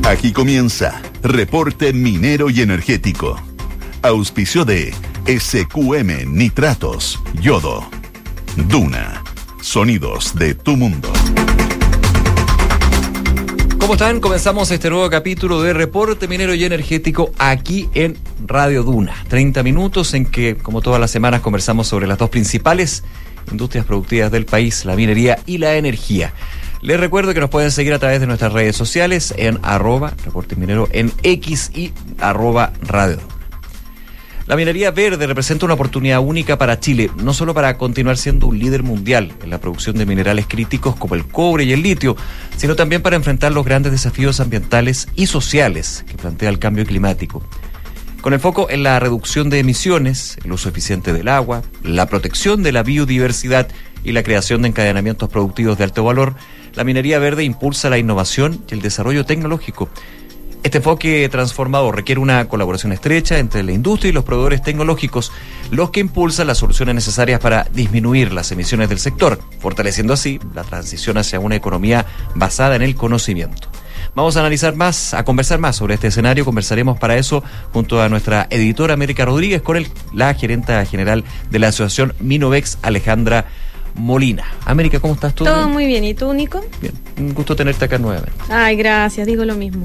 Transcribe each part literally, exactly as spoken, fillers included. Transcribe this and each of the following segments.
Aquí comienza Reporte Minero y Energético. Auspicio de S Q M Nitratos, Yodo. Duna, sonidos de tu mundo. ¿Cómo están? Comenzamos este nuevo capítulo de Reporte Minero y Energético aquí en Radio Duna. treinta minutos en que, como todas las semanas, conversamos sobre las dos principales industrias productivas del país, la minería y la energía. Les recuerdo que nos pueden seguir a través de nuestras redes sociales en arroba Reporte Minero en X y arroba Radio Duna. La minería verde representa una oportunidad única para Chile, no solo para continuar siendo un líder mundial en la producción de minerales críticos como el cobre y el litio, sino también para enfrentar los grandes desafíos ambientales y sociales que plantea el cambio climático. Con el foco en la reducción de emisiones, el uso eficiente del agua, la protección de la biodiversidad y la creación de encadenamientos productivos de alto valor, la minería verde impulsa la innovación y el desarrollo tecnológico. Este enfoque transformador requiere una colaboración estrecha entre la industria y los proveedores tecnológicos, los que impulsan las soluciones necesarias para disminuir las emisiones del sector, fortaleciendo así la transición hacia una economía basada en el conocimiento. Vamos a analizar más, a conversar más sobre este escenario. Conversaremos para eso junto a nuestra editora América Rodríguez con el, la gerenta general de la asociación Minovex, Alejandra Molina. América, ¿cómo estás tú? Todo muy bien. ¿Y tú, Nico? Bien, un gusto tenerte acá nuevamente. Ay, gracias, digo lo mismo.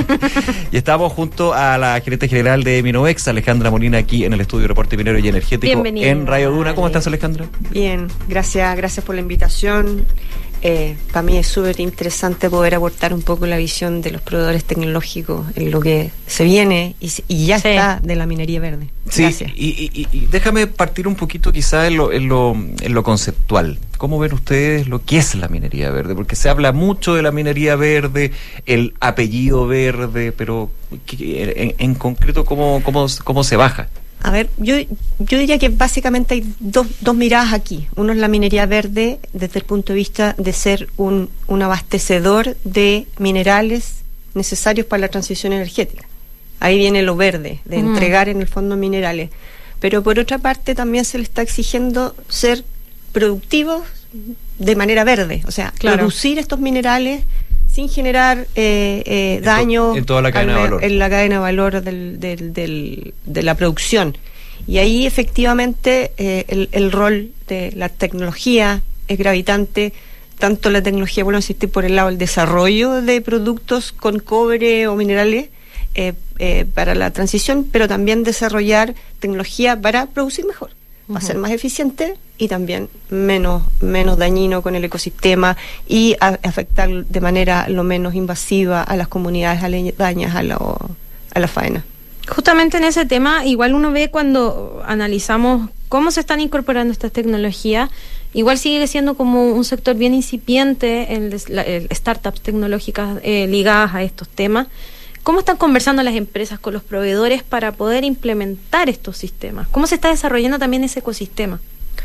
Y estamos junto a la gerente general de Minovex, Alejandra Molina, aquí en el estudio de Reporte Minero y Energético. Bienvenida. En Radio Duna. ¿Cómo estás, Alejandra? Bien, gracias, gracias por la invitación. Eh, para mí es súper interesante poder aportar un poco la visión de los proveedores tecnológicos en lo que se viene y, y ya sí. está de la minería verde. Sí, gracias. Y, y, y déjame partir un poquito quizá en lo, en, lo, en lo conceptual. ¿Cómo ven ustedes lo que es la minería verde? Porque se habla mucho de la minería verde, el apellido verde, pero en, en concreto, ¿cómo, cómo, cómo se baja? A ver, yo, yo diría que básicamente hay dos, dos miradas aquí. Uno es la minería verde desde el punto de vista de ser un, un abastecedor de minerales necesarios para la transición energética. Ahí viene lo verde, de mm. entregar en el fondo minerales. Pero por otra parte también se le está exigiendo ser productivos de manera verde, o sea, claro. producir estos minerales sin generar eh, eh, daño en, to, en toda la cadena al, de valor, en la cadena de valor del, del, del, de la producción. Y ahí efectivamente eh, el, el rol de la tecnología es gravitante, tanto la tecnología, bueno, existe por el lado del desarrollo de productos con cobre o minerales eh, eh, para la transición, pero también desarrollar tecnología para producir mejor, uh-huh. para ser más eficiente y también menos menos dañino con el ecosistema y a, afectar de manera lo menos invasiva a las comunidades aledañas a, lo, a la faena. Justamente en ese tema, igual uno ve cuando analizamos cómo se están incorporando estas tecnologías, igual sigue siendo como un sector bien incipiente, el, el startups tecnológicas eh, ligadas a estos temas. ¿Cómo están conversando las empresas con los proveedores para poder implementar estos sistemas? ¿Cómo se está desarrollando también ese ecosistema?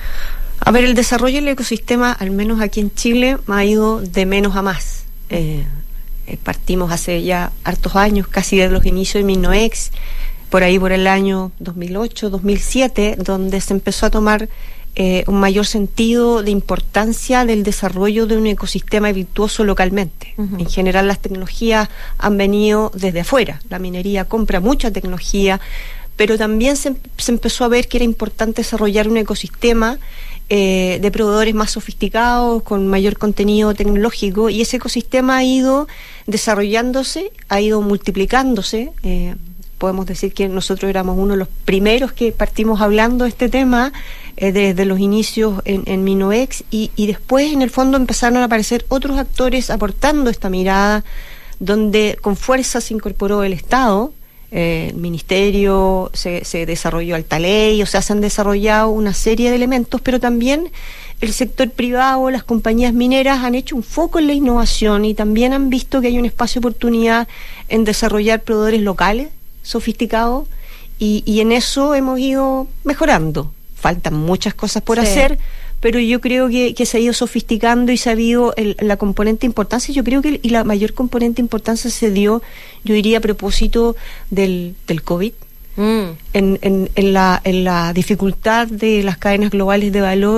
A ver, el desarrollo del ecosistema, al menos aquí en Chile, ha ido de menos a más. Eh, eh, partimos hace ya hartos años, casi desde los inicios de Minovex, por ahí por el año dos mil ocho, dos mil siete, donde se empezó a tomar eh, un mayor sentido de importancia del desarrollo de un ecosistema virtuoso localmente. Uh-huh. En general, las tecnologías han venido desde afuera. La minería compra mucha tecnología, pero también se, se empezó a ver que era importante desarrollar un ecosistema eh, de proveedores más sofisticados, con mayor contenido tecnológico, y ese ecosistema ha ido desarrollándose, ha ido multiplicándose. Eh, podemos decir que nosotros éramos uno de los primeros que partimos hablando de este tema eh, desde los inicios en, en Minovex, y, y después en el fondo empezaron a aparecer otros actores aportando esta mirada, donde con fuerza se incorporó el Estado. Eh, el Ministerio, se, se desarrolló alta ley, o sea, se han desarrollado una serie de elementos, pero también el sector privado, las compañías mineras han hecho un foco en la innovación y también han visto que hay un espacio de oportunidad en desarrollar proveedores locales, sofisticados, y, y en eso hemos ido mejorando. Faltan muchas cosas por sí. hacer, pero yo creo que, que se ha ido sofisticando y se ha habido el, la componente importancia. Yo creo que y la mayor componente importancia se dio, yo diría, a propósito del, del COVID, mm. en, en, en, la, en la dificultad de las cadenas globales de valor,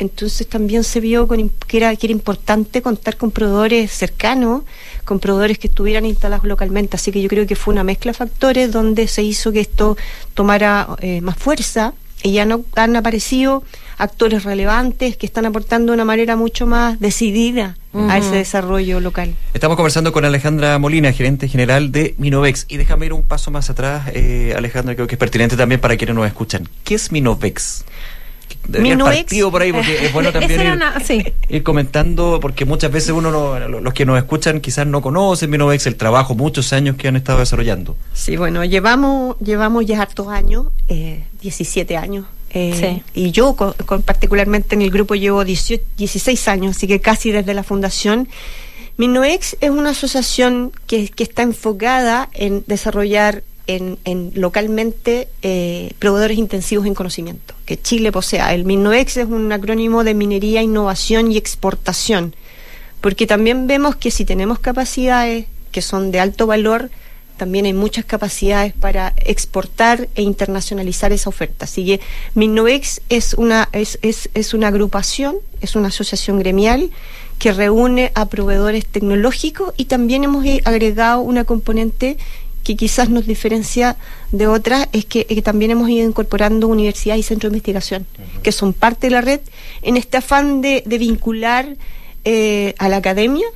entonces también se vio con, que, era, que era importante contar con proveedores cercanos, con proveedores que estuvieran instalados localmente, así que yo creo que fue una mezcla de factores donde se hizo que esto tomara eh, más fuerza, y ya no han aparecido actores relevantes que están aportando de una manera mucho más decidida uh-huh. a ese desarrollo local. Estamos conversando con Alejandra Molina, gerente general de Minovex, y déjame ir un paso más atrás, eh, Alejandra, creo que es pertinente también para quienes nos escuchan. ¿Qué es Minovex? Minovex partido por ahí, porque es bueno también ir, una, sí. ir comentando, porque muchas veces uno no, los que nos escuchan quizás no conocen Minovex, el trabajo, muchos años que han estado desarrollando. Sí, bueno, llevamos llevamos ya hartos años, eh, diecisiete años, eh, sí. y yo con, con particularmente en el grupo llevo dieciocho, dieciséis años, así que casi desde la fundación. Minovex es una asociación que, que está enfocada en desarrollar En, en localmente eh, proveedores intensivos en conocimiento que Chile posea. El Minovex es un acrónimo de minería, innovación y exportación, porque también vemos que si tenemos capacidades que son de alto valor, también hay muchas capacidades para exportar e internacionalizar esa oferta. Así que Minovex es una es, es, es una agrupación, es una asociación gremial que reúne a proveedores tecnológicos, y también hemos agregado una componente que quizás nos diferencia de otras, es que, que también hemos ido incorporando universidades y centros de investigación, uh-huh. que son parte de la red, en este afán de, de vincular eh, a la academia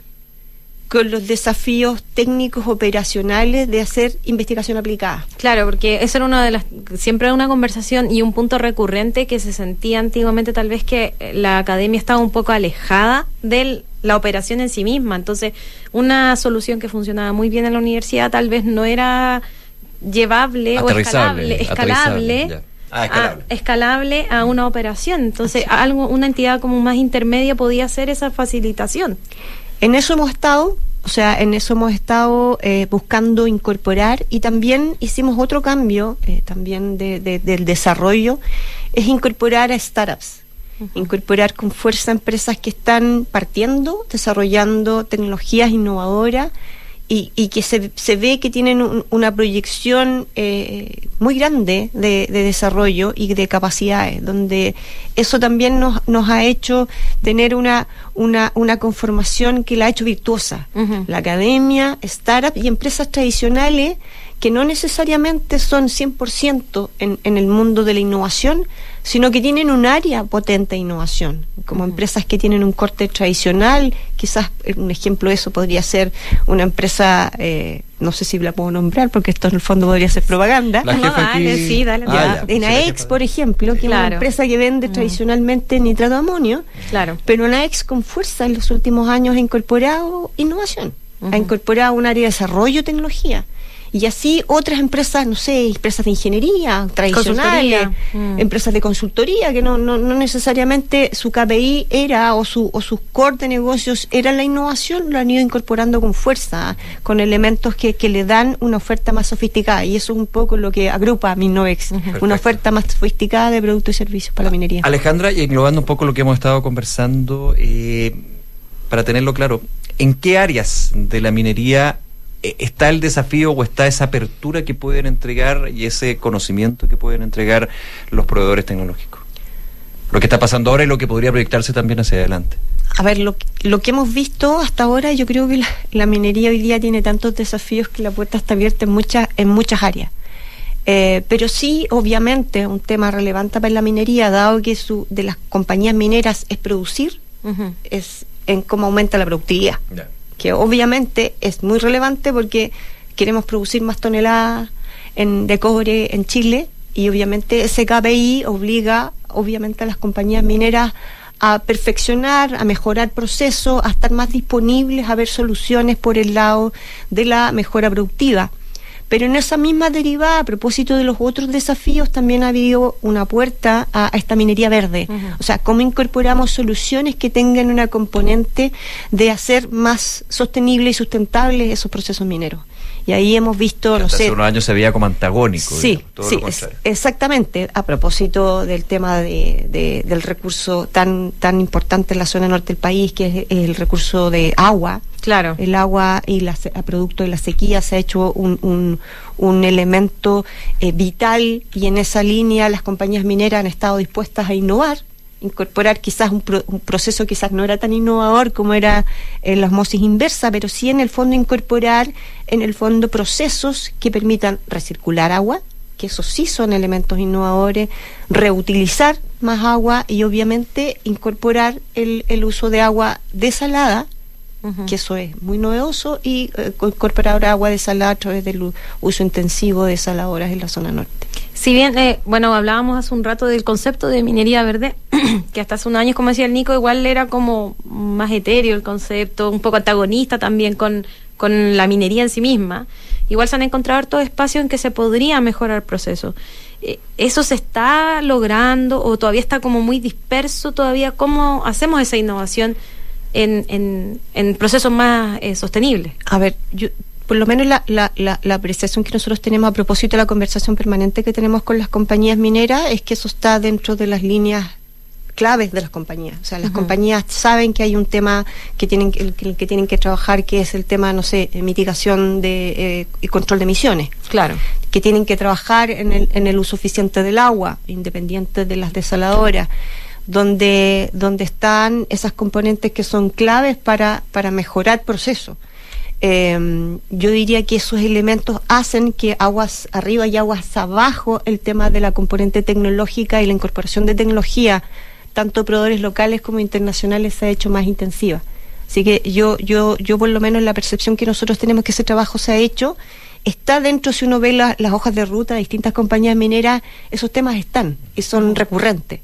con los desafíos técnicos operacionales de hacer investigación aplicada. Claro, porque eso era una de las, siempre una conversación y un punto recurrente que se sentía antiguamente, tal vez que la academia estaba un poco alejada de la operación en sí misma. Entonces, una solución que funcionaba muy bien en la universidad tal vez no era llevable o escalable, escalable. Ah, escalable. A, escalable a una operación. Entonces, algo, una entidad como más intermedia podía hacer esa facilitación. En eso hemos estado, o sea, en eso hemos estado eh, buscando incorporar, y también hicimos otro cambio, eh, también de, de, del desarrollo, es incorporar a startups, uh-huh. incorporar con fuerza empresas que están partiendo, desarrollando tecnologías innovadoras, y, y que se, se ve que tienen un, una proyección eh, muy grande de, de desarrollo y de capacidades, donde eso también nos, nos ha hecho tener una, una, una conformación que la ha hecho virtuosa. Uh-huh. La academia, startup y empresas tradicionales que no necesariamente son cien por ciento en, en el mundo de la innovación, sino que tienen un área potente de innovación, como uh-huh. empresas que tienen un corte tradicional. Quizás un ejemplo de eso podría ser una empresa, eh, no sé si la puedo nombrar, porque esto en el fondo podría ser propaganda. La jefa no, dale, aquí... sí, dale. Ah, ya, Enaex, por ejemplo, que claro. es una empresa que vende uh-huh. tradicionalmente nitrato de amonio, claro. pero Enaex con fuerza en los últimos años ha incorporado innovación, uh-huh. ha incorporado un área de desarrollo, tecnología. Y así otras empresas, no sé, empresas de ingeniería tradicionales, mm. empresas de consultoría, que no, no, no necesariamente su K P I era, o su o sus core de negocios era la innovación, lo han ido incorporando con fuerza, con elementos que, que le dan una oferta más sofisticada, y eso es un poco lo que agrupa a Minovex, uh-huh. una oferta más sofisticada de productos y servicios para la minería. Alejandra, y englobando un poco lo que hemos estado conversando, eh, para tenerlo claro, ¿en qué áreas de la minería está el desafío o está esa apertura que pueden entregar y ese conocimiento que pueden entregar los proveedores tecnológicos? Lo que está pasando ahora y lo que podría proyectarse también hacia adelante. A ver, lo, lo que hemos visto hasta ahora, yo creo que la, la minería hoy día tiene tantos desafíos que la puerta está abierta en muchas, en muchas áreas. Eh, pero sí, obviamente, un tema relevante para la minería, dado que su, de las compañías mineras es producir, uh-huh. es en cómo aumenta la productividad. Yeah. Que obviamente es muy relevante porque queremos producir más toneladas en, de cobre en Chile, y obviamente ese K P I obliga obviamente a las compañías mineras a perfeccionar, a mejorar procesos, a estar más disponibles, a ver soluciones por el lado de la mejora productiva. Pero en esa misma derivada, a propósito de los otros desafíos, también ha habido una puerta a, a esta minería verde. Uh-huh. O sea, cómo incorporamos soluciones que tengan una componente de hacer más sostenibles y sustentables esos procesos mineros. Y ahí hemos visto, que no hasta sé... hace unos años se veía como antagónico. Sí, digamos, todo sí, lo contrario. Es, exactamente. A propósito del tema de, de, del recurso tan tan importante en la zona norte del país, que es el recurso de agua. Claro. El agua y la, a producto de la sequía se ha hecho un, un, un elemento eh, vital, y en esa línea las compañías mineras han estado dispuestas a innovar incorporar quizás un, pro, un proceso quizás no era tan innovador como era eh, la osmosis inversa, pero sí en el fondo incorporar en el fondo procesos que permitan recircular agua, que esos sí son elementos innovadores, reutilizar más agua y obviamente incorporar el, el uso de agua desalada, uh-huh. que eso es muy novedoso, y eh, incorporar agua desalada a través del uso intensivo de desaladoras en la zona norte. Si bien, eh, bueno, hablábamos hace un rato del concepto de minería verde, que hasta hace unos años, como decía el Nico, igual era como más etéreo el concepto, un poco antagonista también con, con la minería en sí misma. Igual se han encontrado hartos espacios en que se podría mejorar el proceso. Eh, ¿Eso se está logrando o todavía está como muy disperso todavía? ¿Cómo hacemos esa innovación en, en, en procesos más eh, sostenibles? A ver, yo... por lo menos la, la, la, la apreciación que nosotros tenemos a propósito de la conversación permanente que tenemos con las compañías mineras es que eso está dentro de las líneas claves de las compañías. O sea, las uh-huh. compañías saben que hay un tema que tienen que, que, que tienen que trabajar, que es el tema, no sé, mitigación de eh, y control de emisiones. Claro. Que tienen que trabajar en el, en el uso eficiente del agua, independiente de las desaladoras, donde, donde están esas componentes que son claves para, para mejorar procesos. Eh, yo diría que esos elementos hacen que aguas arriba y aguas abajo el tema de la componente tecnológica y la incorporación de tecnología, tanto proveedores locales como internacionales, se ha hecho más intensiva. Así que yo, yo, yo por lo menos la percepción que nosotros tenemos que ese trabajo se ha hecho, está dentro, si uno ve la, las hojas de ruta de distintas compañías mineras, esos temas están y son recurrentes.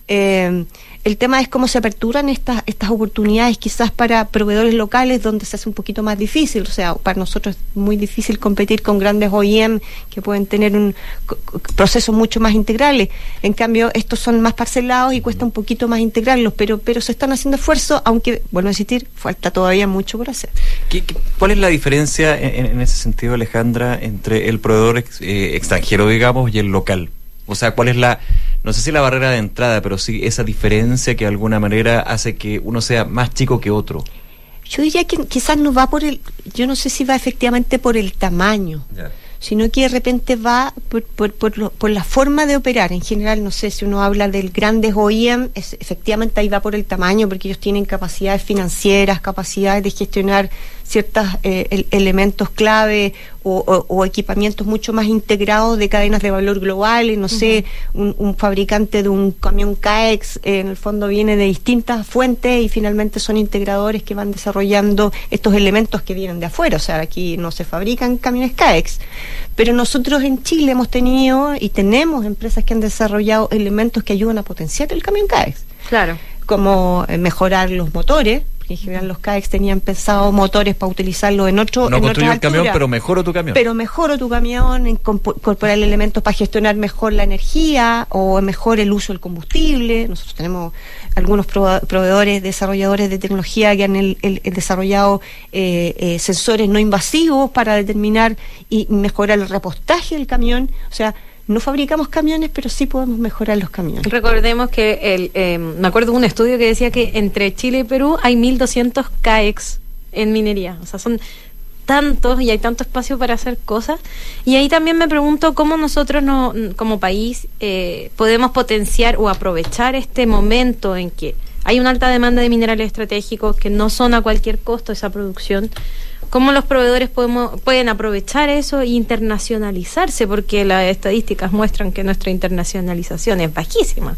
Eh, el tema es cómo se aperturan estas estas oportunidades quizás para proveedores locales donde se hace un poquito más difícil. O sea, para nosotros es muy difícil competir con grandes O E M que pueden tener un c- procesos mucho más integrales. En cambio, estos son más parcelados y cuesta un poquito más integrarlos, pero pero se están haciendo esfuerzos, aunque, vuelvo a insistir, falta todavía mucho por hacer. ¿Qué, qué, ¿Cuál es la diferencia en, en ese sentido, Alejandra, entre el proveedor ex, eh, extranjero, digamos, y el local? O sea, ¿cuál es la, no sé si la barrera de entrada, pero sí esa diferencia que de alguna manera hace que uno sea más chico que otro? Yo diría que quizás no va por el, yo no sé si va efectivamente por el tamaño, yeah. sino que de repente va por, por, por, lo, por la forma de operar. En general, no sé, si uno habla del grandes O E M, es, efectivamente ahí va por el tamaño, porque ellos tienen capacidades financieras, capacidades de gestionar ciertos eh, el, elementos clave o, o, o equipamientos mucho más integrados de cadenas de valor globales. No uh-huh. sé, un, un fabricante de un camión K X eh, en el fondo viene de distintas fuentes y finalmente son integradores que van desarrollando estos elementos que vienen de afuera. O sea, aquí no se fabrican camiones K X, pero nosotros en Chile hemos tenido y tenemos empresas que han desarrollado elementos que ayudan a potenciar el camión K X. Claro. Como eh, mejorar los motores. En general los K X tenían pensado motores para utilizarlo en otro no en construyo el camión, pero mejoro tu camión. Pero mejoro tu camión, incorporar elementos para gestionar mejor la energía o mejor el uso del combustible. Nosotros tenemos algunos proveedores, desarrolladores de tecnología que han el, el, el desarrollado eh, eh, sensores no invasivos para determinar y mejorar el repostaje del camión. O sea, no fabricamos camiones, pero sí podemos mejorar los camiones. Recordemos que el, eh, me acuerdo de un estudio que decía que entre Chile y Perú hay mil doscientos K X en minería. O sea, son tantos y hay tanto espacio para hacer cosas. Y ahí también me pregunto cómo nosotros no, como país eh, podemos potenciar o aprovechar este momento en que hay una alta demanda de minerales estratégicos que no son a cualquier costo esa producción. ¿Cómo los proveedores podemos, pueden aprovechar eso e internacionalizarse? Porque las estadísticas muestran que nuestra internacionalización es bajísima.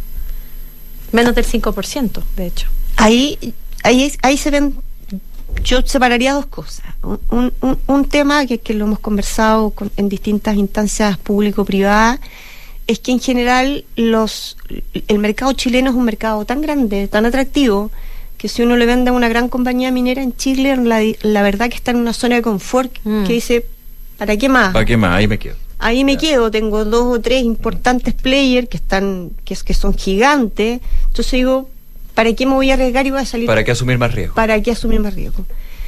Menos del cinco por ciento, de hecho. Ahí, ahí, ahí se ven, yo separaría dos cosas. Un, un, un tema que, que lo hemos conversado con, en distintas instancias público-privadas, es que en general los el mercado chileno es un mercado tan grande, tan atractivo, que si uno le vende a una gran compañía minera en Chile, la, la verdad que está en una zona de confort mm. que dice, ¿para qué más? ¿Para qué más? Ahí me quedo. Ahí me quedo, tengo dos o tres importantes players que están, que, que son gigantes, entonces digo, ¿para qué me voy a arriesgar y voy a salir? ¿Para qué asumir más riesgo? ¿Para qué asumir más riesgo?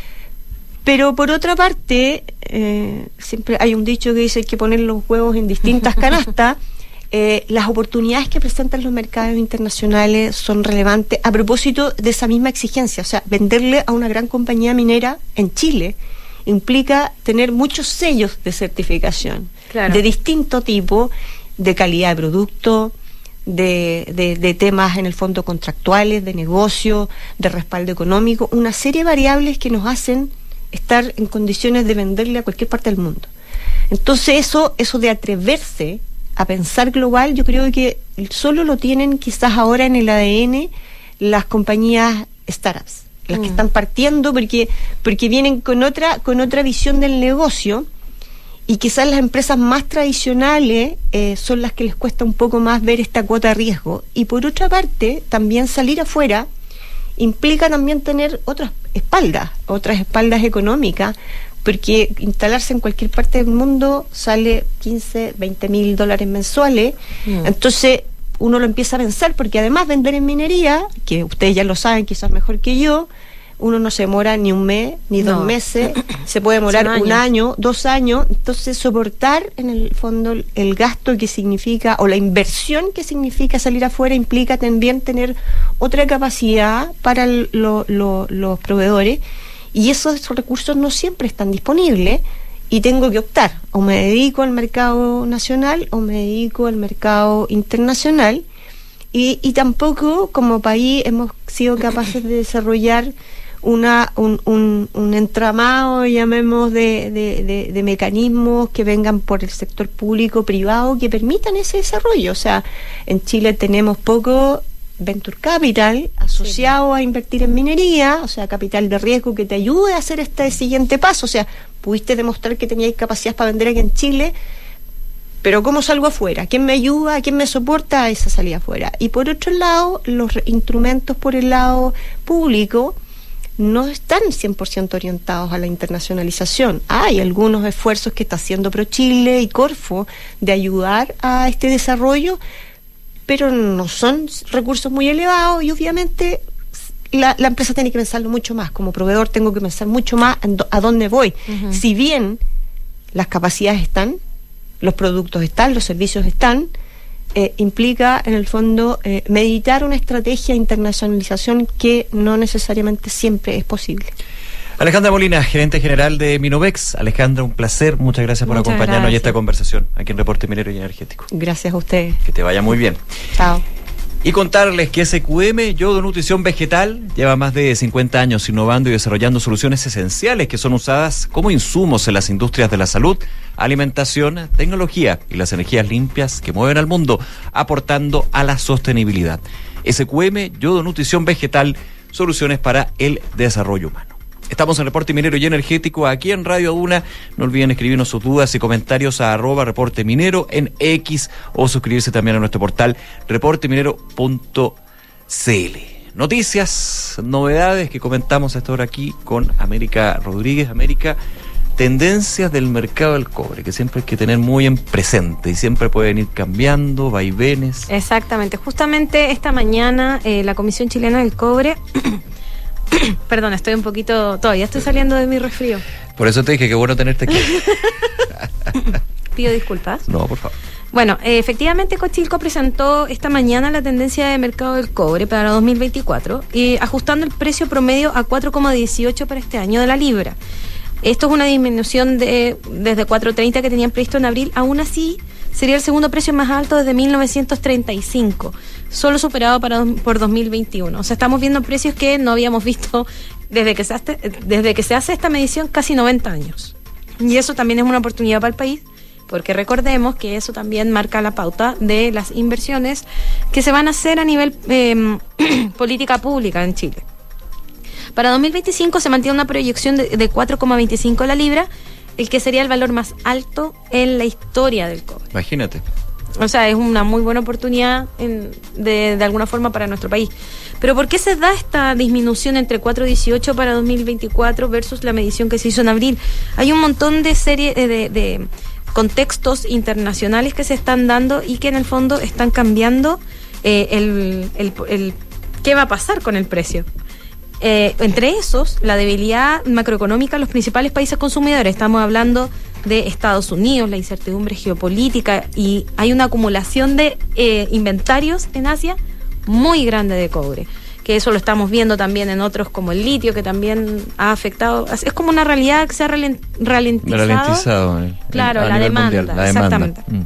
Pero por otra parte, eh, siempre hay un dicho que dice hay que poner los huevos en distintas canastas. Eh, las oportunidades que presentan los mercados internacionales son relevantes a propósito de esa misma exigencia. O sea, venderle a una gran compañía minera en Chile implica tener muchos sellos de certificación, claro, de distinto tipo, de calidad de producto, de, de, de temas en el fondo contractuales, de negocio, de respaldo económico, una serie de variables que nos hacen estar en condiciones de venderle a cualquier parte del mundo. Entonces eso, eso de atreverse a pensar global, yo creo que solo lo tienen quizás ahora en el A D N las compañías startups, las mm. que están partiendo porque, porque vienen con otra, con otra visión del negocio. Y quizás las empresas más tradicionales eh, son las que les cuesta un poco más ver esta cuota de riesgo. Y por otra parte, también salir afuera implica también tener otras espaldas, otras espaldas económicas, porque instalarse en cualquier parte del mundo sale quince, veinte mil dólares mensuales. Mm. Entonces uno lo empieza a pensar, porque además vender en minería, que ustedes ya lo saben quizás mejor que yo, uno no se demora ni un mes, ni no. dos meses, se puede demorar un año. un año, dos años, entonces soportar en el fondo el gasto que significa, o la inversión que significa salir afuera, implica también tener otra capacidad para el, lo, lo, los proveedores, y esos recursos no siempre están disponibles, y tengo que optar, o me dedico al mercado nacional, o me dedico al mercado internacional, y, y tampoco como país hemos sido capaces de desarrollar Una, un, un, un entramado, llamemos, de, de, de, de mecanismos que vengan por el sector público, privado, que permitan ese desarrollo. O sea, en Chile tenemos poco venture capital asociado sí. a invertir en minería, o sea, capital de riesgo que te ayude a hacer este siguiente paso. O sea, pudiste demostrar que teníais capacidad para vender aquí en Chile, pero ¿cómo salgo afuera? ¿Quién me ayuda? ¿Quién me soporta a esa salida afuera? Y por otro lado, los instrumentos por el lado público no están cien por ciento orientados a la internacionalización. Hay algunos esfuerzos que está haciendo ProChile y Corfo de ayudar a este desarrollo, pero no son recursos muy elevados, y obviamente la, la empresa tiene que pensarlo mucho más. Como proveedor tengo que pensar mucho más en do, a dónde voy. Uh-huh. Si bien las capacidades están, los productos están, los servicios están, Eh, implica en el fondo eh, meditar una estrategia de internacionalización que no necesariamente siempre es posible. Alejandra Molina, gerente general de Minovex. Alejandra, un placer, muchas gracias por muchas acompañarnos gracias. en esta conversación aquí en Reporte Minero y Energético. Gracias a ustedes. Que te vaya muy bien. Chao. Y contarles que S Q M, Yodo Nutrición Vegetal, lleva más de cincuenta años innovando y desarrollando soluciones esenciales que son usadas como insumos en las industrias de la salud, alimentación, tecnología y las energías limpias que mueven al mundo, aportando a la sostenibilidad. S Q M, Yodo Nutrición Vegetal, soluciones para el desarrollo humano. Estamos en Reporte Minero y Energético aquí en Radio Duna. No olviden escribirnos sus dudas y comentarios a arroba Reporte Minero en X, o suscribirse también a nuestro portal reporte minero punto c l. Noticias, novedades que comentamos a esta hora aquí con América Rodríguez. América, tendencias del mercado del cobre, que siempre hay que tener muy en presente y siempre pueden ir cambiando, vaivenes. Exactamente. Justamente esta mañana eh, la Comisión Chilena del Cobre... Perdón, estoy un poquito... Todavía estoy saliendo de mi resfrío. Por eso te dije que bueno tenerte aquí. Pido disculpas. No, por favor. Bueno, eh, efectivamente Cochilco presentó esta mañana la tendencia de mercado del cobre para dos mil veinticuatro, y ajustando el precio promedio a cuatro coma dieciocho para este año de la libra. Esto es una disminución de desde cuatro treinta que tenían previsto en abril. Aún así, sería el segundo precio más alto desde mil novecientos treinta y cinco, solo superado para, por dos mil veintiuno. O sea, estamos viendo precios que no habíamos visto desde que se hace, desde que se hace esta medición casi noventa años. Y eso también es una oportunidad para el país, porque recordemos que eso también marca la pauta de las inversiones que se van a hacer a nivel eh, política pública en Chile. Para dos mil veinticinco se mantiene una proyección de, de cuatro coma veinticinco la libra, el que sería el valor más alto en la historia del cobre. Imagínate. O sea, es una muy buena oportunidad en, de, de alguna forma para nuestro país. Pero ¿por qué se da esta disminución entre cuatro dieciocho para dos mil veinticuatro versus la medición que se hizo en abril? Hay un montón de serie de, de, de contextos internacionales que se están dando y que en el fondo están cambiando eh, el, el, el qué va a pasar con el precio. Eh, entre esos, la debilidad macroeconómica en los principales países consumidores. Estamos hablando de Estados Unidos, la incertidumbre geopolítica, y hay una acumulación de eh, inventarios en Asia muy grande de cobre, que eso lo estamos viendo también en otros como el litio, que también ha afectado. Es como una realidad que se ha ralentizado. Ralentizado. Eh, claro, a la demanda, mundial, la exactamente. Demanda. Mm.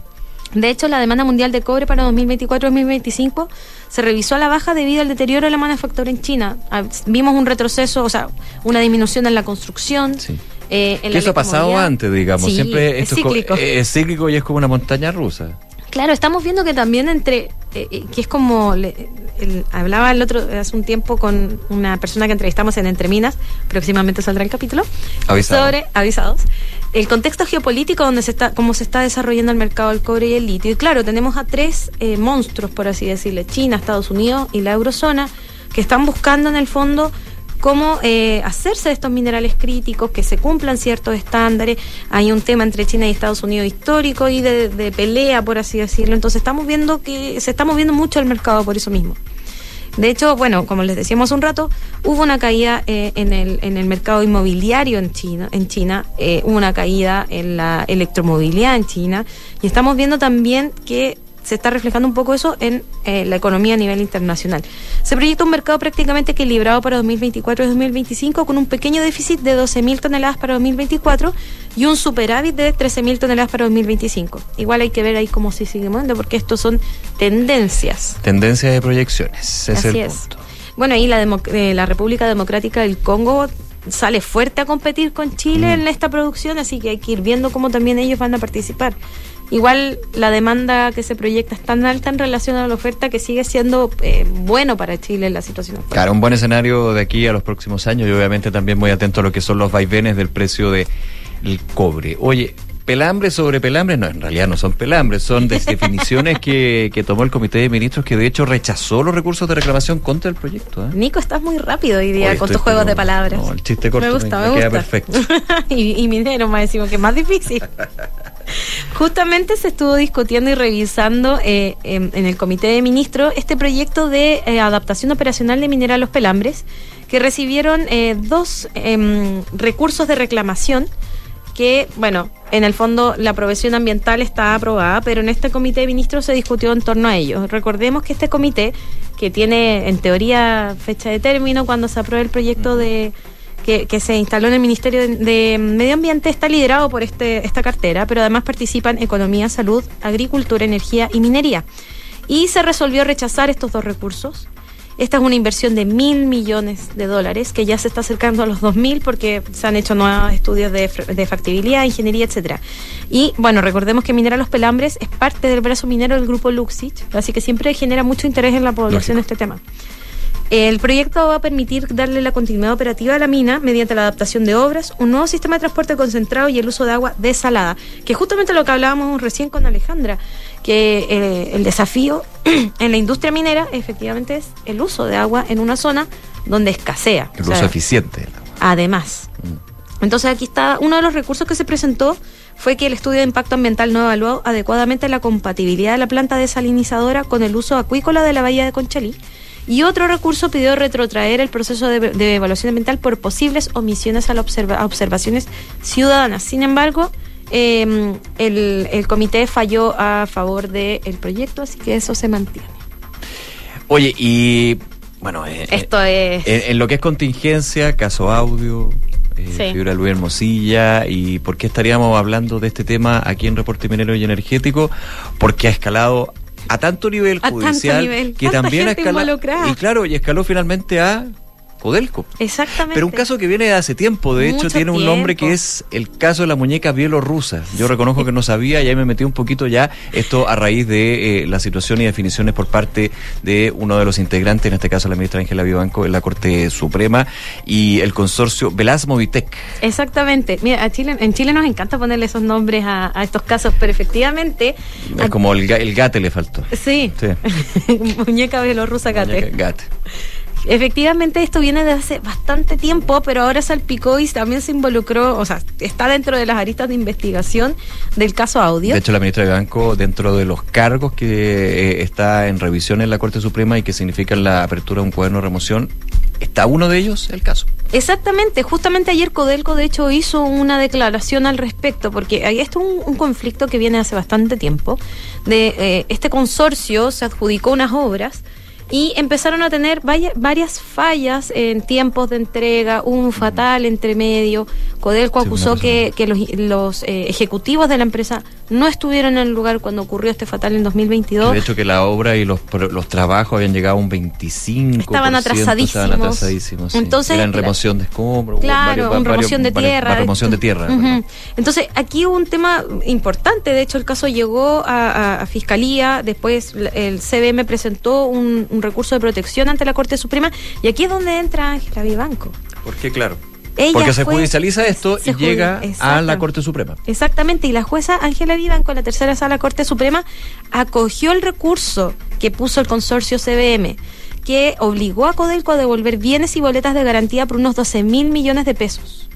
De hecho, la demanda mundial de cobre para dos mil veinticuatro dos mil veinticinco se revisó a la baja debido al deterioro de la manufactura en China. Vimos un retroceso, o sea, una disminución en la construcción. Sí. Eh, en que eso ha pasado antes, digamos. Sí, Siempre es esto cíclico. Es, co- es cíclico y es como una montaña rusa. Claro, estamos viendo que también entre, eh, que es como, le, el, hablaba el otro hace un tiempo con una persona que entrevistamos en Entre Minas, próximamente saldrá el capítulo, Avisados. sobre, avisados, el contexto geopolítico donde se está, cómo se está desarrollando el mercado del cobre y el litio. Y claro, tenemos a tres eh, monstruos, por así decirlo, China, Estados Unidos y la eurozona, que están buscando en el fondo cómo eh, hacerse de estos minerales críticos, que se cumplan ciertos estándares. Hay un tema entre China y Estados Unidos histórico y de, de pelea, por así decirlo. Entonces estamos viendo que se está moviendo mucho el mercado por eso mismo. De hecho, bueno, como les decíamos hace un rato, hubo una caída eh, en el en el mercado inmobiliario en China, en China eh, hubo una caída en la electromovilidad en China, y estamos viendo también que se está reflejando un poco eso en eh, la economía a nivel internacional. Se proyecta un mercado prácticamente equilibrado para dos mil veinticuatro y dos mil veinticinco, con un pequeño déficit de doce mil toneladas para dos mil veinticuatro y un superávit de trece mil toneladas para dos mil veinticinco. Igual hay que ver ahí cómo se sigue moviendo, porque estos son tendencias. Tendencia de proyecciones, ese Así es el es. punto. Bueno, ahí la, democ- eh, la República Democrática del Congo sale fuerte a competir con Chile Mm. en esta producción, así que hay que ir viendo cómo también ellos van a participar. Igual la demanda que se proyecta es tan alta en relación a la oferta que sigue siendo eh, bueno para Chile en la situación actual. Claro, un buen escenario de aquí a los próximos años y obviamente también muy atento a lo que son los vaivenes del precio del cobre. Oye, pelambres sobre pelambres, no, en realidad no son pelambres, son definiciones que, que tomó el Comité de Ministros, que de hecho rechazó los recursos de reclamación contra el proyecto. ¿eh? Nico, estás muy rápido hoy día Hoy con estoy, tus juegos pero- de palabras. no, el chiste corto me gusta, me- me, me queda gusta. perfecto. y, y minero más decimos que es más difícil. Justamente se estuvo discutiendo y revisando eh, en, en el Comité de Ministros este proyecto de eh, adaptación operacional de minera a los pelambres, que recibieron eh, dos em, recursos de reclamación que, bueno, en el fondo la aprobación ambiental está aprobada, pero en este Comité de Ministros se discutió en torno a ellos. Recordemos que este comité, que tiene en teoría fecha de término cuando se apruebe el proyecto de que, que se instaló en el Ministerio de, de Medio Ambiente, está liderado por este esta cartera, pero además participan Economía, Salud, Agricultura, Energía y Minería. Y se resolvió rechazar estos dos recursos. Esta es una inversión de mil millones de dólares, que ya se está acercando a los dos mil porque se han hecho nuevos estudios de, de factibilidad, ingeniería, etcétera. Y bueno, recordemos que Minera Los Pelambres es parte del brazo minero del grupo Luxich, así que siempre genera mucho interés en la población Lógico. este tema. El proyecto va a permitir darle la continuidad operativa a la mina mediante la adaptación de obras, un nuevo sistema de transporte concentrado y el uso de agua desalada, que justamente lo que hablábamos recién con Alejandra, que eh, el desafío en la industria minera efectivamente es el uso de agua en una zona donde escasea. El O sea, uso eficiente del agua. además. Mm. Entonces aquí está, uno de los recursos que se presentó fue que el estudio de impacto ambiental no evaluó adecuadamente la compatibilidad de la planta desalinizadora con el uso acuícola de la bahía de Conchalí. Y otro recurso pidió retrotraer el proceso de, de evaluación ambiental por posibles omisiones a, la observa, a observaciones ciudadanas. Sin embargo, eh, el, el comité falló a favor del proyecto, así que eso se mantiene. Oye, y bueno, eh, Esto es... en, en lo que es contingencia, caso audio, eh, Sí. figura Luis Hermosilla, y por qué estaríamos hablando de este tema aquí en Reporte Minero y Energético, porque ha escalado a tanto nivel A tanto judicial nivel, que tanta también ha gente escalado, involucrada. y claro, y escaló finalmente a Codelco. Exactamente. Pero un caso que viene de hace tiempo, de hecho Mucho tiene un nombre tiempo. que es el caso de la muñeca bielorrusa. Yo reconozco que no sabía y ahí me metí un poquito ya, esto a raíz de eh, la situación y definiciones por parte de uno de los integrantes, en este caso la ministra Ángela Vivanco, en la Corte Suprema, y el consorcio Velas Movitec. Exactamente. Mira, a Chile, en Chile nos encanta ponerle esos nombres a, a estos casos, pero efectivamente... Es a- como el, ga- el gate le faltó. Sí. Sí. Muñeca bielorrusa Gate. Muñeca- Gate. Efectivamente, esto viene de hace bastante tiempo, pero ahora salpicó y también se involucró, o sea, está dentro de las aristas de investigación del caso audio. De hecho, la ministra Vivanco, dentro de los cargos que eh, está en revisión en la Corte Suprema y que significan la apertura de un cuaderno de remoción, ¿está uno de ellos el caso? Exactamente, justamente ayer Codelco de hecho hizo una declaración al respecto, porque hay esto es un, un conflicto que viene hace bastante tiempo. De eh, este consorcio se adjudicó unas obras y empezaron a tener vaya, varias fallas en tiempos de entrega, un fatal entre medio. Codelco Sí, acusó una que, que los, los eh, ejecutivos de la empresa no estuvieron en el lugar cuando ocurrió este fatal en dos mil veintidós. De hecho, que la obra y los, los trabajos habían llegado a un veinticinco por ciento. Estaban atrasadísimos. Estaban atrasadísimos, sí. Entonces, Era en remoción de escombros. Claro, varios, en remoción varios, de tierra. Varios, remoción de tierra. Uh-huh. Bueno. Entonces, aquí hubo un tema importante. De hecho, el caso llegó a, a, a Fiscalía. Después, el C V M presentó un, un recurso de protección ante la Corte Suprema. Y aquí es donde entra Ángela Vivanco. Porque, claro. Ella Porque se fue, judicializa esto se y llega judi- a la Corte Suprema. Exactamente, y la jueza Ángela Vivanco, en la tercera sala Corte Suprema, acogió el recurso que puso el consorcio C V M, que obligó a Codelco a devolver bienes y boletas de garantía por unos doce mil millones de pesos.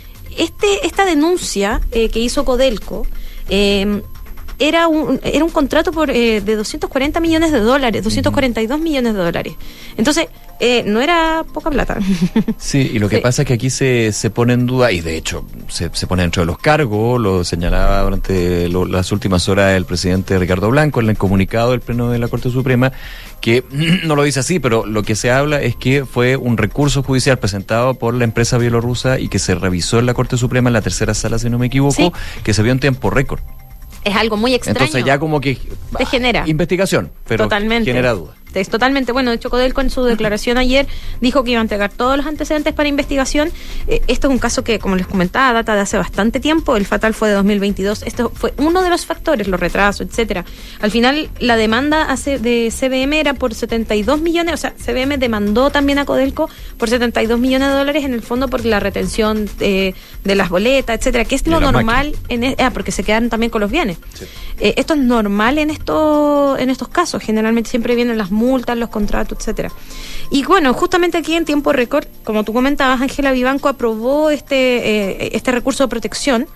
Este, esta denuncia eh, que hizo Codelco eh, era un era un contrato por eh, de doscientos cuarenta millones de dólares, doscientos cuarenta y dos millones de dólares. Entonces, eh, no era poca plata. Sí, y lo que Sí. pasa es que aquí se, se pone en duda, y de hecho se, se pone dentro de los cargos, lo señalaba durante lo, las últimas horas el presidente Ricardo Blanco en el comunicado del Pleno de la Corte Suprema, que no lo dice así, pero lo que se habla es que fue un recurso judicial presentado por la empresa bielorrusa y que se revisó en la Corte Suprema, en la tercera sala, si no me equivoco, Sí. que se vio en tiempo récord. Es algo muy extraño. Entonces ya como que... Te genera. Investigación, pero Totalmente. genera duda. Es totalmente, bueno, de hecho Codelco en su declaración ayer dijo que iba a entregar todos los antecedentes para investigación. Eh, esto es un caso que, como les comentaba, data de hace bastante tiempo. El fatal fue de dos mil veintidós. Esto fue uno de los factores, los retrasos, etcétera. Al final, la demanda hace de C V M era por setenta y dos millones, o sea, C V M demandó también a Codelco por setenta y dos millones de dólares, en el fondo por la retención eh, de las boletas, etcétera, que es De lo las normal en e- ah, porque se quedan también con los bienes. Sí. Eh, esto es normal en esto, en estos casos. Generalmente siempre vienen las multas, los contratos, etcétera. Y bueno, justamente aquí en tiempo récord, como tú comentabas, Ángela Vivanco aprobó este, eh, este recurso de protección.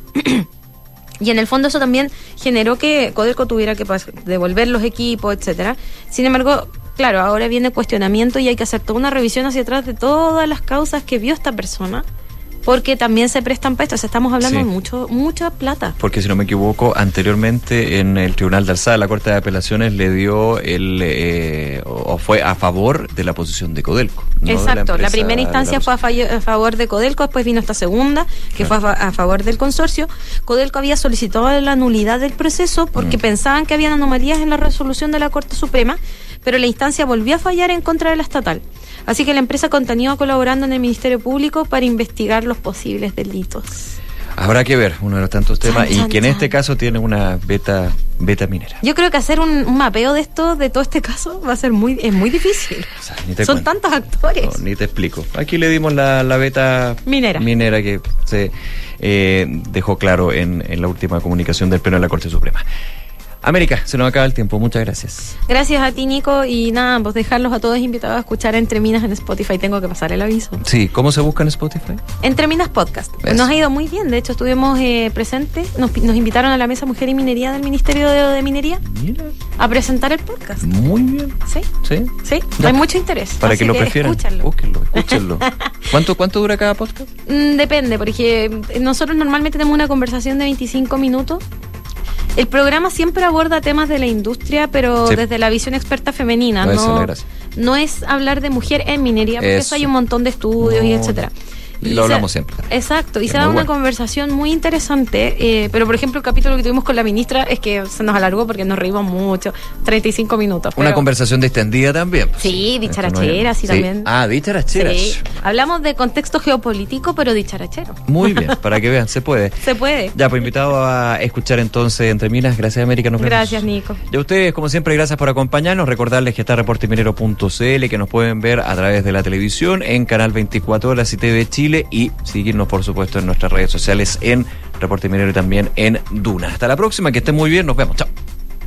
Y en el fondo eso también generó que Codelco tuviera que pas- devolver los equipos, etcétera. Sin embargo, claro, ahora viene cuestionamiento y hay que hacer toda una revisión hacia atrás de todas las causas que vio esta persona, porque también se prestan para esto. O sea, estamos hablando Sí. de mucho, mucha plata. Porque si no me equivoco, anteriormente en el Tribunal de Alzada, la Corte de Apelaciones le dio el eh, o fue a favor de la posición de Codelco. No de Exacto, la, empresa primera instancia de la fue a, fallo- a favor de Codelco, después vino esta segunda, que Claro. fue a, fa- a favor del consorcio. Codelco había solicitado la nulidad del proceso porque Mm. pensaban que habían anomalías en la resolución de la Corte Suprema, pero la instancia volvió a fallar en contra de la estatal. Así que la empresa continúa colaborando en el Ministerio Público para investigar los posibles delitos. Habrá que ver, uno de los tantos temas, Chan, y chan, que en chan. este caso tiene una beta beta minera. Yo creo que hacer un, un mapeo de esto, de todo este caso, va a ser muy, es muy difícil. O sea, ni te Son cuento. tantos actores. No, ni te explico. Aquí le dimos la, la beta Minera. minera que se eh, dejó claro en, en la última comunicación del Pleno de la Corte Suprema. América, se nos acaba el tiempo. Muchas gracias. Gracias a ti, Nico, y nada, pues dejarlos a todos invitados a escuchar Entre Minas en Spotify. Tengo que pasar el aviso. Sí, ¿cómo se busca en Spotify? Entre Minas Podcast. Eso. Nos ha ido muy bien, de hecho estuvimos eh, presentes, nos, nos invitaron a la Mesa Mujer y Minería del Ministerio de, de Minería Mira, a presentar el podcast. muy bien. Sí, Sí. sí, Ya. hay mucho interés. Para así que lo prefieran. Escúchanlo. Búsquenlo, escúchenlo. ¿Cuánto, ¿Cuánto dura cada podcast? Mm, depende, porque nosotros normalmente tenemos una conversación de veinticinco minutos. El programa siempre aborda temas de la industria, pero Sí. desde la visión experta femenina. No, esa es la No, gracia. no es hablar de mujer en minería, porque eso, Eso. hay un montón de estudios y No, etcétera. y lo se- hablamos siempre. Exacto, y Es se da muy una bueno. conversación muy interesante, eh, pero por ejemplo el capítulo que tuvimos con la ministra es que se nos alargó porque nos reímos mucho, treinta y cinco minutos. Una pero- conversación distendida también. pues. Sí, Esto dicharacheras, no sí, es- también. Ah, dicharacheras. Sí, hablamos de contexto geopolítico, pero dicharachero. Muy bien, para que vean, se puede. Se puede. Ya, pues invitado a escuchar entonces Entre Minas. Gracias, América. Nos vemos. Gracias, Nico. Y a ustedes, como siempre, gracias por acompañarnos. Recordarles que está reporte minero punto c l, que nos pueden ver a través de la televisión en Canal veinticuatro Horas y T V Chile, y seguirnos, por supuesto, en nuestras redes sociales en Reporte Minero y también en Duna. Hasta la próxima, que estén muy bien. Nos vemos. Chao.